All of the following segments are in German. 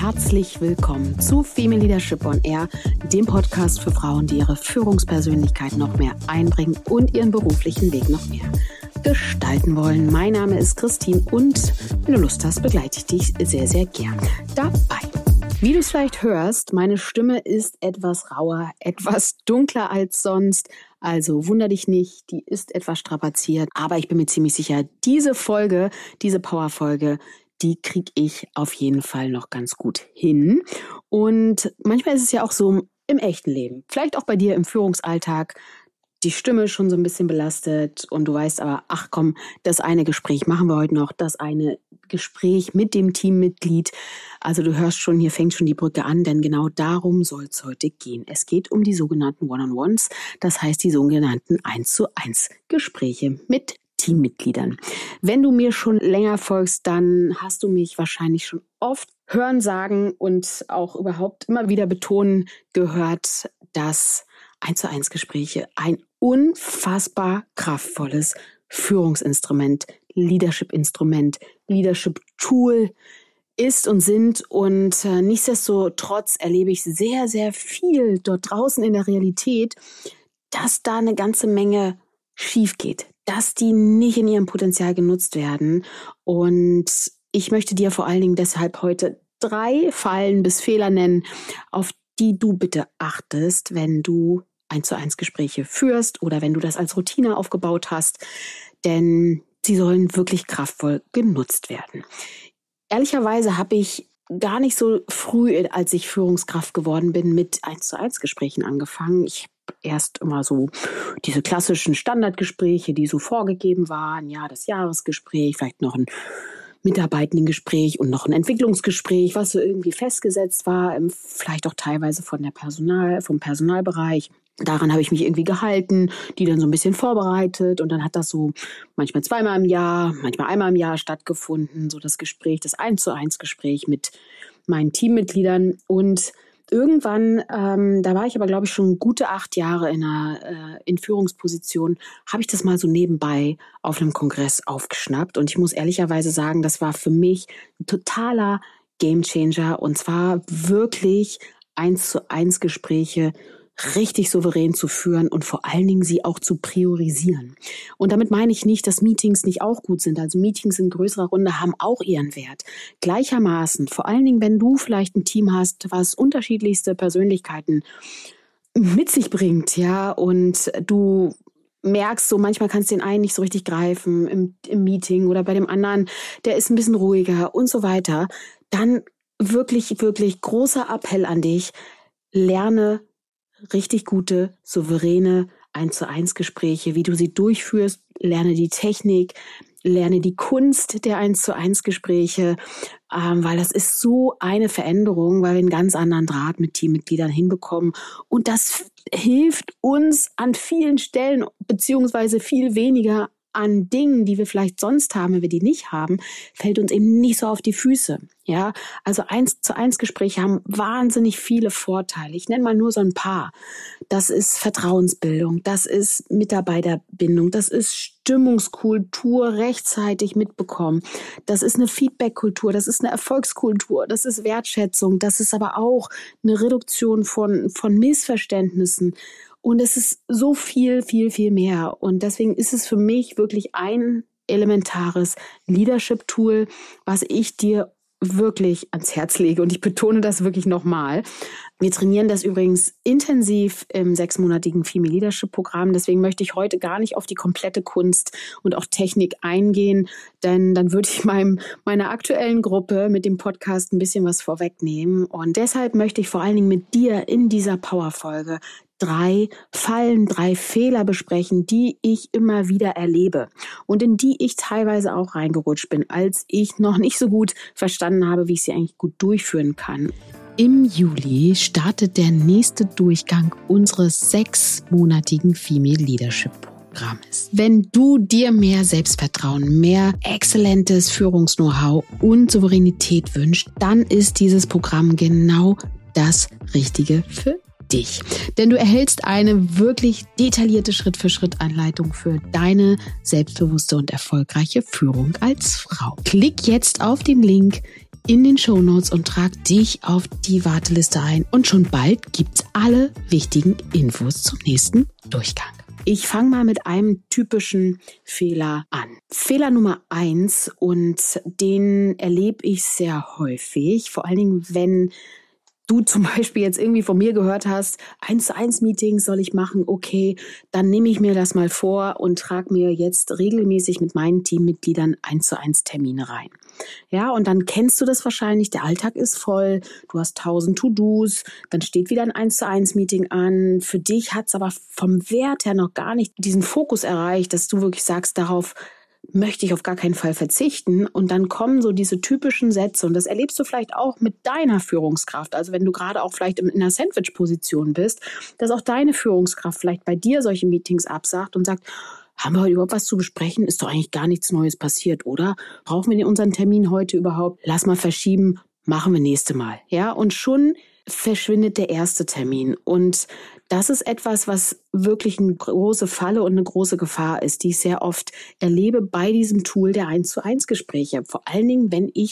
herzlich willkommen zu Female Leadership on Air, dem Podcast für Frauen, die ihre Führungspersönlichkeit noch mehr einbringen und ihren beruflichen Weg noch mehr gestalten wollen. Mein Name ist Christine und wenn du Lust hast, begleite ich dich sehr, sehr gern dabei. Wie du es vielleicht hörst, meine Stimme ist etwas rauer, etwas dunkler als sonst. Also wunder dich nicht, die ist etwas strapaziert. Aber ich bin mir ziemlich sicher, diese Powerfolge, die kriege ich auf jeden Fall noch ganz gut hin. Und manchmal ist es ja auch so im echten Leben, vielleicht auch bei dir im Führungsalltag, die Stimme schon so ein bisschen belastet und du weißt aber, ach komm, das eine Gespräch machen wir heute noch, das eine Gespräch mit dem Teammitglied. Also du hörst schon, hier fängt schon die Brücke an, denn genau darum soll es heute gehen. Es geht um die sogenannten One-on-Ones, das heißt die sogenannten 1:1 Gespräche mit Teammitgliedern. Wenn du mir schon länger folgst, dann hast du mich wahrscheinlich schon oft hören, sagen und auch überhaupt immer wieder betonen gehört, dass 1:1 Gespräche ein unfassbar kraftvolles Führungsinstrument, Leadership-Instrument, Leadership-Tool ist und sind. Und nichtsdestotrotz erlebe ich sehr, sehr viel dort draußen in der Realität, dass da eine ganze Menge schief geht, dass die nicht in ihrem Potenzial genutzt werden. Und ich möchte dir vor allen Dingen deshalb heute 3 Fallen bis Fehler nennen, auf die du bitte achtest, wenn du 1:1 Gespräche führst oder wenn du das als Routine aufgebaut hast, denn sie sollen wirklich kraftvoll genutzt werden. Ehrlicherweise habe ich gar nicht so früh, als ich Führungskraft geworden bin, mit 1:1 Gesprächen angefangen. Ich habe erst immer so diese klassischen Standardgespräche, die so vorgegeben waren, ja, das Jahresgespräch, vielleicht noch ein Mitarbeitendengespräch und noch ein Entwicklungsgespräch, was so irgendwie festgesetzt war, vielleicht auch teilweise vom Personalbereich. Daran habe ich mich irgendwie gehalten, die dann so ein bisschen vorbereitet und dann hat das so manchmal 2-mal im Jahr, manchmal einmal im Jahr stattgefunden, so das Gespräch, das 1:1 Gespräch mit meinen Teammitgliedern und irgendwann, da war ich aber, glaube ich, schon gute 8 Jahre in Führungsposition, habe ich das mal so nebenbei auf einem Kongress aufgeschnappt. Und ich muss ehrlicherweise sagen, das war für mich ein totaler Gamechanger. Und zwar wirklich 1:1 Gespräche richtig souverän zu führen und vor allen Dingen sie auch zu priorisieren. Und damit meine ich nicht, dass Meetings nicht auch gut sind. Also Meetings in größerer Runde haben auch ihren Wert. Gleichermaßen, vor allen Dingen, wenn du vielleicht ein Team hast, was unterschiedlichste Persönlichkeiten mit sich bringt, ja, und du merkst so, manchmal kannst du den einen nicht so richtig greifen im Meeting oder bei dem anderen, der ist ein bisschen ruhiger und so weiter, dann wirklich, wirklich großer Appell an dich, lerne richtig gute, souveräne 1:1 Gespräche, wie du sie durchführst, lerne die Technik, lerne die Kunst der 1:1 Gespräche, weil das ist so eine Veränderung, weil wir einen ganz anderen Draht mit Teammitgliedern hinbekommen und das hilft uns an vielen Stellen, beziehungsweise viel weniger an Dingen, die wir vielleicht sonst haben, wenn wir die nicht haben, fällt uns eben nicht so auf die Füße. Ja, also 1:1 Gespräche haben wahnsinnig viele Vorteile. Ich nenne mal nur so ein paar. Das ist Vertrauensbildung, das ist Mitarbeiterbindung, das ist Stimmungskultur rechtzeitig mitbekommen. Das ist eine Feedbackkultur, das ist eine Erfolgskultur, das ist Wertschätzung, das ist aber auch eine Reduktion von Missverständnissen. Und es ist so viel, viel, viel mehr. Und deswegen ist es für mich wirklich ein elementares Leadership-Tool, was ich dir wirklich ans Herz lege. Und ich betone das wirklich nochmal. Wir trainieren das übrigens intensiv im 6-monatigen Female Leadership Programm. Deswegen möchte ich heute gar nicht auf die komplette Kunst und auch Technik eingehen, denn dann würde ich meiner aktuellen Gruppe mit dem Podcast ein bisschen was vorwegnehmen. Und deshalb möchte ich vor allen Dingen mit dir in dieser Powerfolge 3 Fallen, 3 Fehler besprechen, die ich immer wieder erlebe und in die ich teilweise auch reingerutscht bin, als ich noch nicht so gut verstanden habe, wie ich sie eigentlich gut durchführen kann. Im Juli startet der nächste Durchgang unseres 6-monatigen Female Leadership Programmes. Wenn du dir mehr Selbstvertrauen, mehr exzellentes Führungs-Know-how und Souveränität wünschst, dann ist dieses Programm genau das Richtige für dich. Denn du erhältst eine wirklich detaillierte Schritt-für-Schritt-Anleitung für deine selbstbewusste und erfolgreiche Führung als Frau. Klick jetzt auf den Link in den Shownotes und trag dich auf die Warteliste ein. Und schon bald gibt's alle wichtigen Infos zum nächsten Durchgang. Ich fange mal mit einem typischen Fehler an. Fehler Nummer 1, und den erlebe ich sehr häufig, vor allen Dingen, wenn du zum Beispiel jetzt irgendwie von mir gehört hast, 1:1 Meetings soll ich machen, okay, dann nehme ich mir das mal vor und trage mir jetzt regelmäßig mit meinen Teammitgliedern 1:1 Termine rein. Ja, und dann kennst du das wahrscheinlich, der Alltag ist voll, du hast 1000 To-Dos, dann steht wieder ein 1:1 Meeting an. Für dich hat es aber vom Wert her noch gar nicht diesen Fokus erreicht, dass du wirklich sagst, darauf möchte ich auf gar keinen Fall verzichten. Und dann kommen so diese typischen Sätze, und das erlebst du vielleicht auch mit deiner Führungskraft. Also wenn du gerade auch vielleicht in einer Sandwich-Position bist, dass auch deine Führungskraft vielleicht bei dir solche Meetings absagt und sagt, haben wir heute überhaupt was zu besprechen? Ist doch eigentlich gar nichts Neues passiert, oder? Brauchen wir unseren Termin heute überhaupt? Lass mal verschieben, machen wir nächste Mal. Ja, und schon verschwindet der erste Termin. Und das ist etwas, was wirklich eine große Falle und eine große Gefahr ist, die ich sehr oft erlebe bei diesem Tool der 1:1 Gespräche. Vor allen Dingen, wenn ich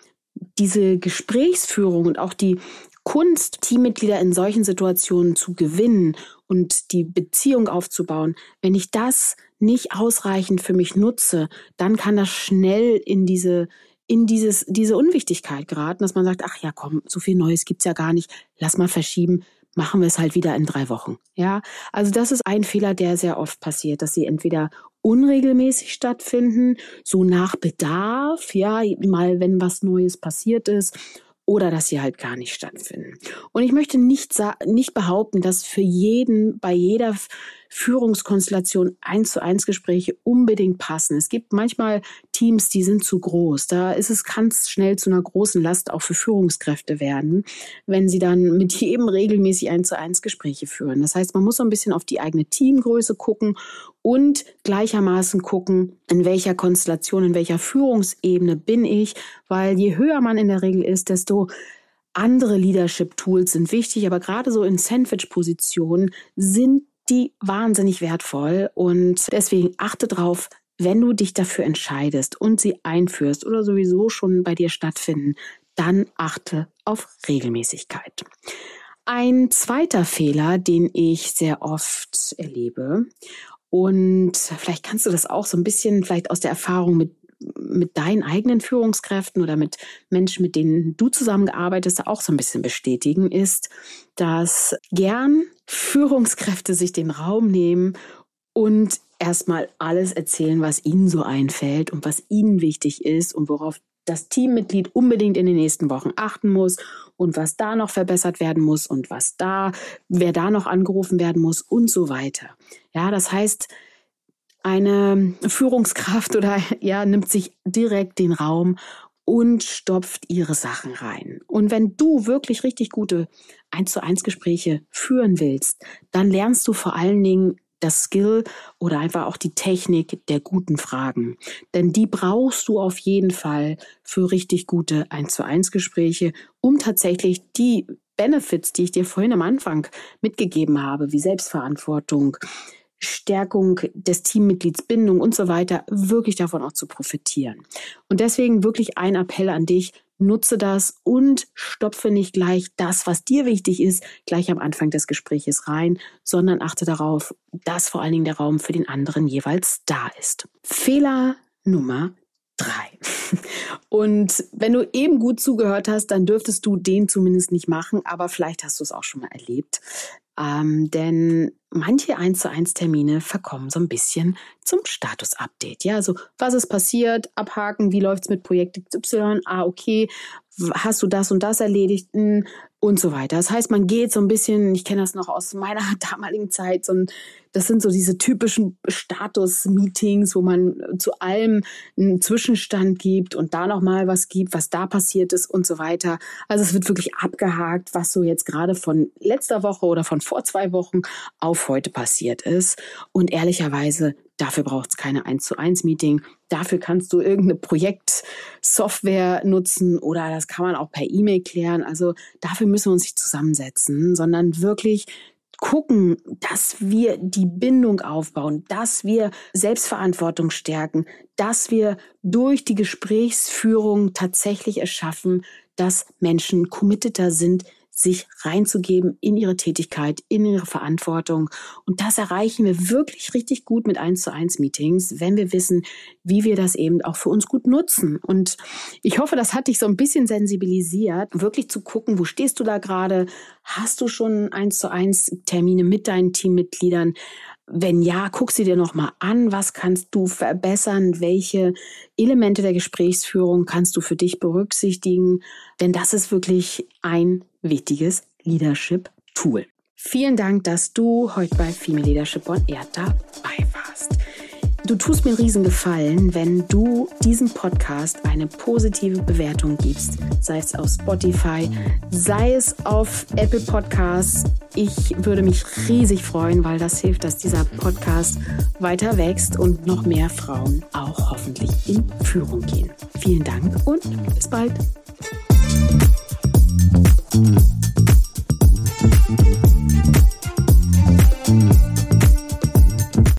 diese Gesprächsführung und auch die Kunst, Teammitglieder in solchen Situationen zu gewinnen und die Beziehung aufzubauen, wenn ich das nicht ausreichend für mich nutze, dann kann das schnell in diese Unwichtigkeit geraten, dass man sagt, ach ja, komm, so viel Neues gibt's ja gar nicht, lass mal verschieben, machen wir es halt wieder in 3 Wochen. Ja, also das ist ein Fehler, der sehr oft passiert, dass sie entweder unregelmäßig stattfinden, so nach Bedarf, ja, mal wenn was Neues passiert ist, oder dass sie halt gar nicht stattfinden. Und ich möchte nicht behaupten, dass für jeden bei jeder Führungskonstellation 1:1 Gespräche unbedingt passen. Es gibt manchmal Teams, die sind zu groß. Da kann es schnell zu einer großen Last auch für Führungskräfte werden, wenn sie dann mit jedem regelmäßig 1:1 Gespräche führen. Das heißt, man muss so ein bisschen auf die eigene Teamgröße gucken und gleichermaßen gucken, in welcher Konstellation, in welcher Führungsebene bin ich, weil je höher man in der Regel ist, desto andere Leadership-Tools sind wichtig, aber gerade so in Sandwich-Positionen sind die wahnsinnig wertvoll, und deswegen achte drauf, wenn du dich dafür entscheidest und sie einführst oder sowieso schon bei dir stattfinden, dann achte auf Regelmäßigkeit. Ein zweiter Fehler, den ich sehr oft erlebe, und vielleicht kannst du das auch so ein bisschen vielleicht aus der Erfahrung mit deinen eigenen Führungskräften oder mit Menschen, mit denen du zusammengearbeitet hast, auch so ein bisschen bestätigen, ist, dass gern Führungskräfte sich den Raum nehmen und erstmal alles erzählen, was ihnen so einfällt und was ihnen wichtig ist und worauf das Teammitglied unbedingt in den nächsten Wochen achten muss und was da noch verbessert werden muss und wer da noch angerufen werden muss und so weiter. Ja, das heißt, eine Führungskraft nimmt sich direkt den Raum und stopft ihre Sachen rein. Und wenn du wirklich richtig gute 1:1 Gespräche führen willst, dann lernst du vor allen Dingen das Skill oder einfach auch die Technik der guten Fragen. Denn die brauchst du auf jeden Fall für richtig gute 1:1 Gespräche, um tatsächlich die Benefits, die ich dir vorhin am Anfang mitgegeben habe, wie Selbstverantwortung, Stärkung des Teammitglieds, Bindung und so weiter, wirklich davon auch zu profitieren. Und deswegen wirklich ein Appell an dich, nutze das und stopfe nicht gleich das, was dir wichtig ist, gleich am Anfang des Gespräches rein, sondern achte darauf, dass vor allen Dingen der Raum für den anderen jeweils da ist. Fehler Nummer 3. Und wenn du eben gut zugehört hast, dann dürftest du den zumindest nicht machen, aber vielleicht hast du es auch schon mal erlebt. Denn manche 1:1 Termine verkommen so ein bisschen zum Status-Update. Ja, also was ist passiert? Abhaken, wie läuft's mit Projekt XY? Okay, hast du das und das erledigt? Und so weiter. Das heißt, man geht so ein bisschen, ich kenne das noch aus meiner damaligen Zeit, das sind so diese typischen Status-Meetings, wo man zu allem einen Zwischenstand gibt und da nochmal was gibt, was da passiert ist und so weiter. Also es wird wirklich abgehakt, was so jetzt gerade von letzter Woche oder von vor 2 Wochen auf heute passiert ist. Und ehrlicherweise, dafür braucht es keine 1:1 Meeting. Dafür kannst du irgendeine Projektsoftware nutzen oder das kann man auch per E-Mail klären. Also dafür müssen wir uns nicht zusammensetzen, sondern wirklich gucken, dass wir die Bindung aufbauen, dass wir Selbstverantwortung stärken, dass wir durch die Gesprächsführung tatsächlich erschaffen, dass Menschen committeter sind, sich reinzugeben in ihre Tätigkeit, in ihre Verantwortung. Und das erreichen wir wirklich richtig gut mit 1:1 Meetings, wenn wir wissen, wie wir das eben auch für uns gut nutzen. Und ich hoffe, das hat dich so ein bisschen sensibilisiert, wirklich zu gucken, wo stehst du da gerade? Hast du schon 1:1 Termine mit deinen Teammitgliedern? Wenn ja, guck sie dir nochmal an. Was kannst du verbessern? Welche Elemente der Gesprächsführung kannst du für dich berücksichtigen? Denn das ist wirklich ein wichtiges Leadership-Tool. Vielen Dank, dass du heute bei Female Leadership on Air dabei warst. Du tust mir einen Riesengefallen, wenn du diesem Podcast eine positive Bewertung gibst, sei es auf Spotify, sei es auf Apple Podcasts. Ich würde mich riesig freuen, weil das hilft, dass dieser Podcast weiter wächst und noch mehr Frauen auch hoffentlich in Führung gehen. Vielen Dank und bis bald.